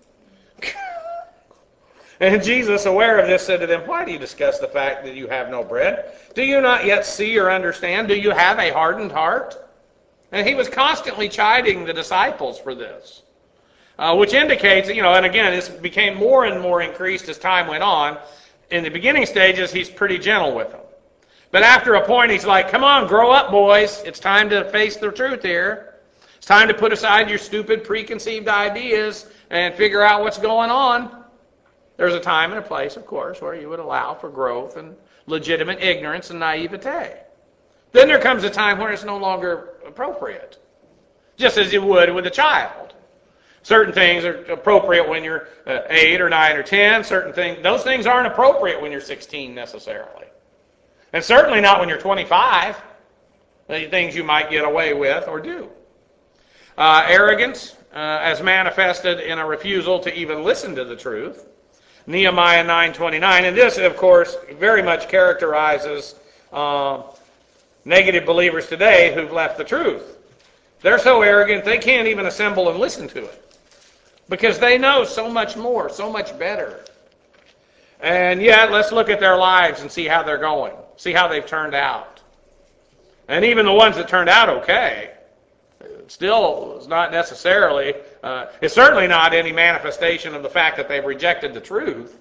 And Jesus, aware of this, said to them, why do you discuss the fact that you have no bread? Do you not yet see or understand? Do you have a hardened heart? And he was constantly chiding the disciples for this, which indicates, and again, this became more and more increased as time went on. In the beginning stages, he's pretty gentle with them. But after a point, he's like, come on, grow up, boys. It's time to face the truth here. It's time to put aside your stupid preconceived ideas and figure out what's going on. There's a time and a place, of course, where you would allow for growth and legitimate ignorance and naivete. Then there comes a time where it's no longer appropriate, just as you would with a child. Certain things are appropriate when you're 8 or 9 or 10. Those things aren't appropriate when you're 16 necessarily. And certainly not when you're 25. The things you might get away with or do. Arrogance, as manifested in a refusal to even listen to the truth. Nehemiah 9:29. And this, of course, very much characterizes negative believers today who've left the truth. They're so arrogant they can't even assemble and listen to it because they know so much more, so much better. And yet, let's look at their lives and see how they're going, see how they've turned out. And even the ones that turned out okay, still is not necessarily, it's certainly not any manifestation of the fact that they've rejected the truth.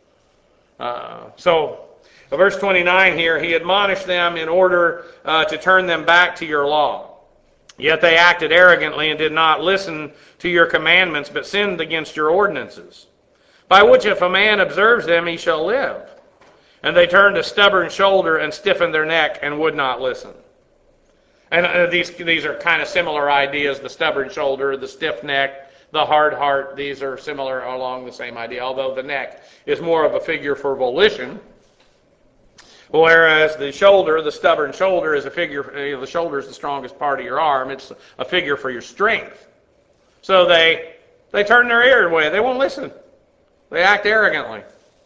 So, verse 29 here, he admonished them in order to turn them back to your law. Yet they acted arrogantly and did not listen to your commandments, but sinned against your ordinances, by which if a man observes them, he shall live. And they turned a stubborn shoulder and stiffened their neck and would not listen. And these are kind of similar ideas, the stubborn shoulder, the stiff neck, the hard heart. These are similar along the same idea, although the neck is more of a figure for volition. Whereas the shoulder, the stubborn shoulder, is a figure, the shoulder is the strongest part of your arm. It's a figure for your strength. So they turn their ear away. They won't listen. They act arrogantly.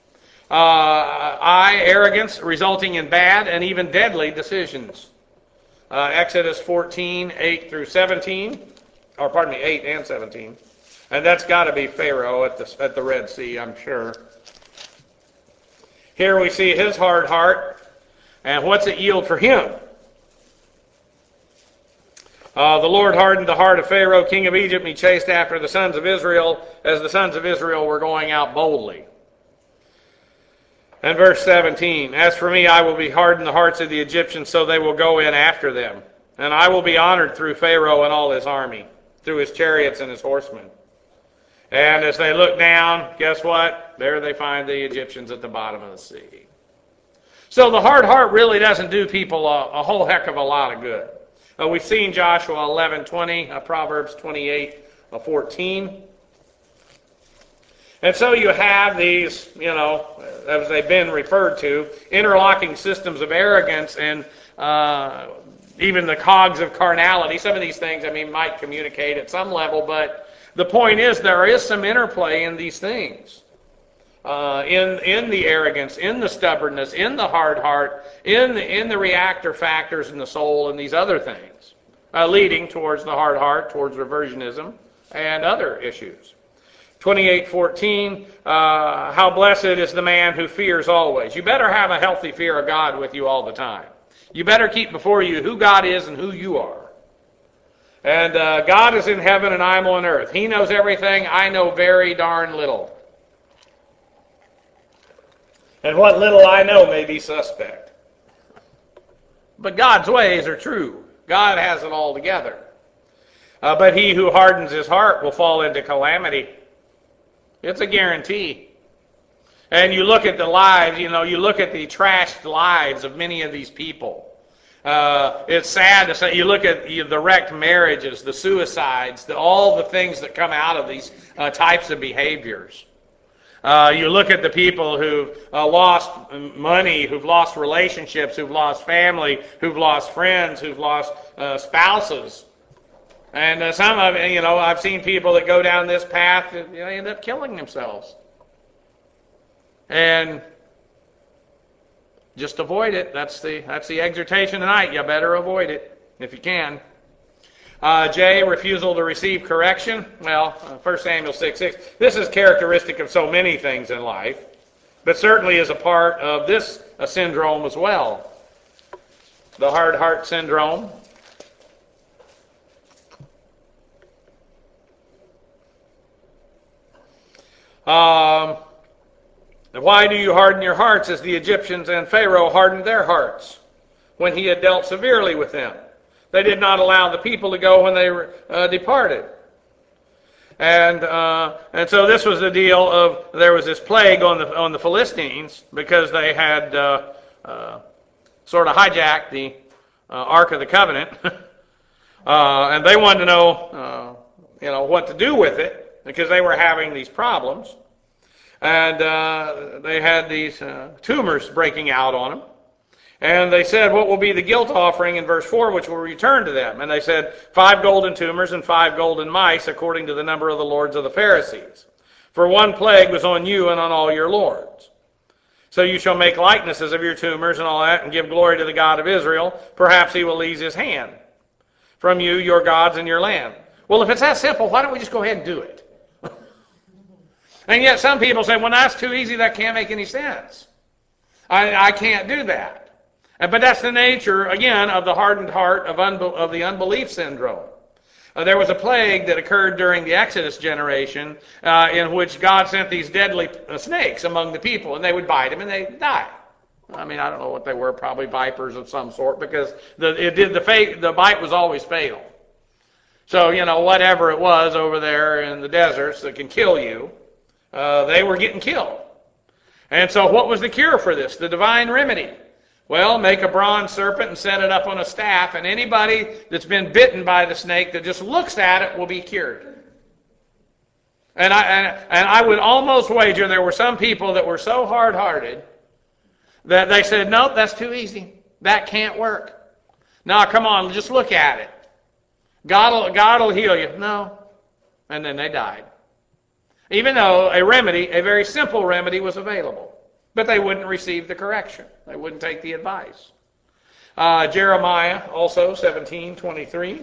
Arrogance resulting in bad and even deadly decisions. Exodus 14, 8 through 17. 8 and 17. And that's got to be Pharaoh at the Red Sea, I'm sure. Here we see his hard heart. And what's it yield for him? The Lord hardened the heart of Pharaoh, king of Egypt, and he chased after the sons of Israel as the sons of Israel were going out boldly. And verse 17, as for me, I will be harden the hearts of the Egyptians, so they will go in after them. And I will be honored through Pharaoh and all his army, through his chariots and his horsemen. And as they look down, guess what? There they find the Egyptians at the bottom of the sea. So the hard heart really doesn't do people a whole heck of a lot of good. We've seen Joshua 11:20, Proverbs 28:14. And so you have these, as they've been referred to, interlocking systems of arrogance and even the cogs of carnality. Some of these things, might communicate at some level, but the point is there is some interplay in these things. In the arrogance, in the stubbornness, in the hard heart, in the reactor factors in the soul, and these other things. leading towards the hard heart, towards reversionism, and other issues. 28:14, how blessed is the man who fears always. You better have a healthy fear of God with you all the time. You better keep before you who God is and who you are. And God is in heaven and I'm on earth. He knows everything. I know very darn little. And what little I know may be suspect. But God's ways are true. God has it all together. But he who hardens his heart will fall into calamity. It's a guarantee. And you look at the lives, you look at the trashed lives of many of these people. It's sad to say, you look at the wrecked marriages, the suicides, all the things that come out of these types of behaviors. You look at the people who've lost money, who've lost relationships, who've lost family, who've lost friends, who've lost spouses. And some of it, I've seen people that go down this path and they end up killing themselves. And just avoid it. That's the exhortation tonight. You better avoid it if you can. J, refusal to receive correction. Well, 1 Samuel 6:6. This is characteristic of so many things in life, but certainly is a part of this syndrome as well. The hard heart syndrome. Why do you harden your hearts as the Egyptians and Pharaoh hardened their hearts when he had dealt severely with them? They did not allow the people to go when they departed. And so this was the deal of, there was this plague on the Philistines because they had sort of hijacked the Ark of the Covenant. And they wanted to know, what to do with it because they were having these problems. And they had these tumors breaking out on them. And they said, what will be the guilt offering in verse 4, which will return to them? And they said, 5 golden tumors and 5 golden mice, according to the number of the lords of the Pharisees. For 1 plague was on you and on all your lords. So you shall make likenesses of your tumors and all that, and give glory to the God of Israel. Perhaps he will ease his hand from you, your gods, and your land. Well, if it's that simple, why don't we just go ahead and do it? And yet some people say, well, that's too easy. That can't make any sense. I can't do that. But that's the nature, again, of the hardened heart of the unbelief syndrome. There was a plague that occurred during the Exodus generation in which God sent these deadly snakes among the people, and they would bite them and they'd die. I don't know what they were, probably vipers of some sort, because the bite was always fatal. So, whatever it was over there in the deserts that can kill you, they were getting killed. And so what was the cure for this? The divine remedy. Well, make a bronze serpent and set it up on a staff, and anybody that's been bitten by the snake that just looks at it will be cured. And I would almost wager there were some people that were so hard-hearted that they said, nope, that's too easy. That can't work. Now, come on, just look at it. God will heal you. No. And then they died. Even though a very simple remedy was available. But they wouldn't receive the correction. They wouldn't take the advice. Jeremiah, also, 17:23.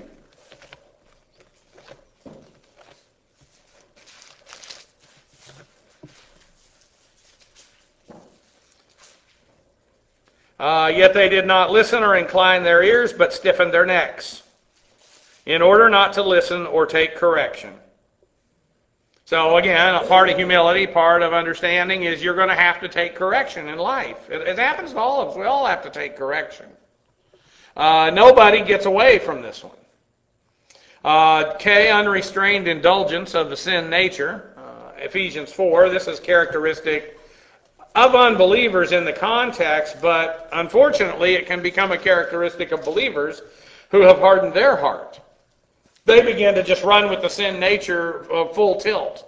Yet they did not listen or incline their ears, but stiffened their necks, in order not to listen or take correction. So again, a part of humility, part of understanding is you're going to have to take correction in life. It happens to all of us. We all have to take correction. Nobody gets away from this one. K, unrestrained indulgence of the sin nature. Ephesians 4, this is characteristic of unbelievers in the context, but unfortunately it can become a characteristic of believers who have hardened their heart. They begin to just run with the sin nature of full tilt.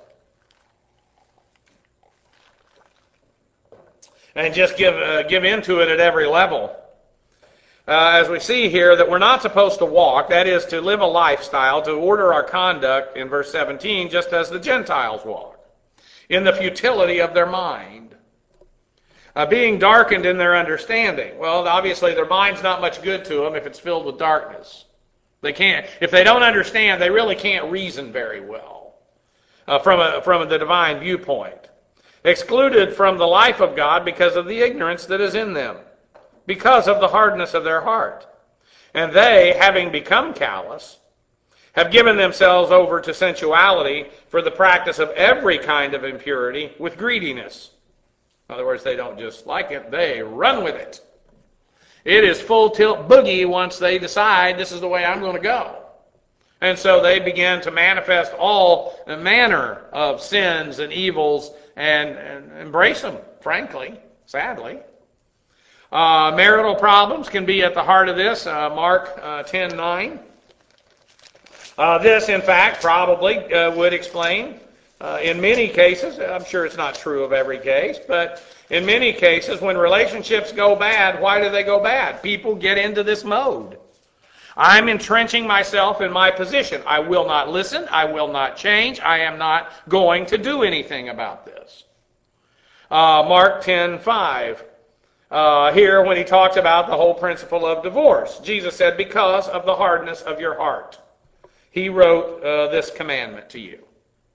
And just give into it at every level. As we see here that we're not supposed to walk, that is to live a lifestyle, to order our conduct in verse 17, just as the Gentiles walk, in the futility of their mind. Being darkened in their understanding. Well, obviously their mind's not much good to them if it's filled with darkness. They can't. If they don't understand, they really can't reason very well from the divine viewpoint. Excluded from the life of God because of the ignorance that is in them, because of the hardness of their heart. And they, having become callous, have given themselves over to sensuality for the practice of every kind of impurity with greediness. In other words, they don't just like it, they run with it. It is full tilt boogie once they decide this is the way I'm going to go. And so they begin to manifest all manner of sins and evils and embrace them, frankly, sadly. Marital problems can be at the heart of this. Mark 10:9. This, in fact, probably would explain, in many cases, I'm sure it's not true of every case, but in many cases, when relationships go bad, why do they go bad? People get into this mode. I'm entrenching myself in my position. I will not listen. I will not change. I am not going to do anything about this. Mark 10:5. Here, when he talks about the whole principle of divorce, Jesus said, because of the hardness of your heart, he wrote this commandment to you.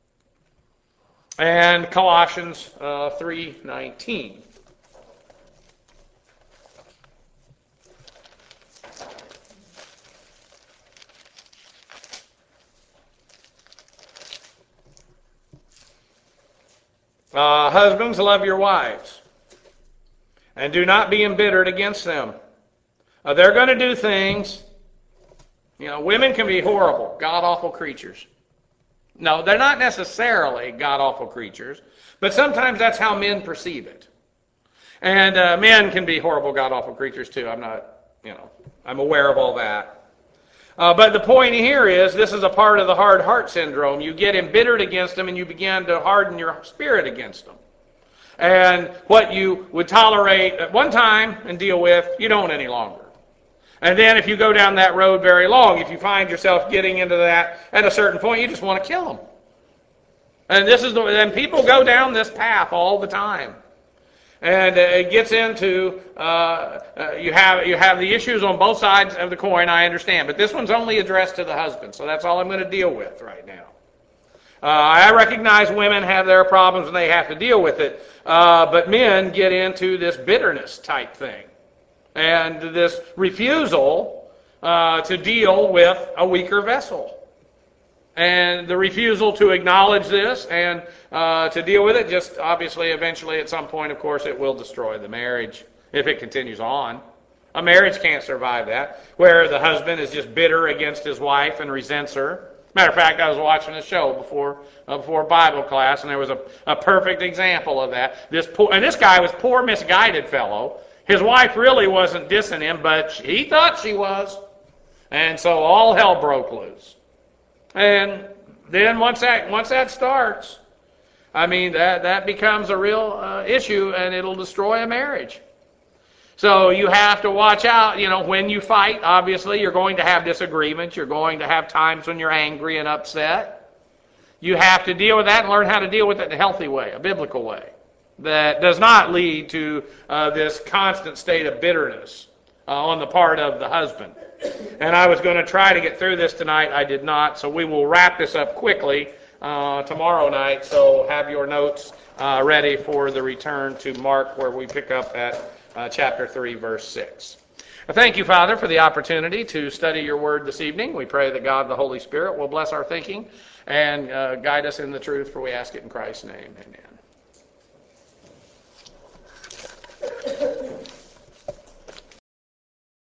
And Colossians 3:19. Husbands, love your wives, and do not be embittered against them. They're going to do things. Women can be horrible, god-awful creatures. No, they're not necessarily god-awful creatures, but sometimes that's how men perceive it. And men can be horrible, god-awful creatures too. I'm aware of all that. But the point here is, this is a part of the hard heart syndrome. You get embittered against them and you begin to harden your spirit against them. And what you would tolerate at one time and deal with, you don't any longer. And then if you go down that road very long, if you find yourself getting into that at a certain point, you just want to kill them. And people go down this path all the time. And it gets into, you have the issues on both sides of the coin, I understand. But this one's only addressed to the husband, so that's all I'm going to deal with right now. I recognize women have their problems and they have to deal with it. But men get into this bitterness type thing. And this refusal to deal with a weaker vessel. And the refusal to acknowledge this and to deal with it, just obviously eventually at some point, of course, it will destroy the marriage if it continues on. A marriage can't survive that, where the husband is just bitter against his wife and resents her. Matter of fact, I was watching a show before Bible class, and there was a perfect example of that. This guy was poor, misguided fellow. His wife really wasn't dissing him, but he thought she was. And so all hell broke loose. And then once that starts, that becomes a real issue, and it'll destroy a marriage. So you have to watch out. When you fight, obviously you're going to have disagreements. You're going to have times when you're angry and upset. You have to deal with that and learn how to deal with it in a healthy way, a biblical way, that does not lead to this constant state of bitterness on the part of the husband. And I was going to try to get through this tonight. I did not, so we will wrap this up quickly tomorrow night. So have your notes ready for the return to Mark, where we pick up at chapter 3, verse 6. Thank you, Father, for the opportunity to study your word this evening. We pray that God, the Holy Spirit, will bless our thinking and guide us in the truth, for we ask it in Christ's name. Amen.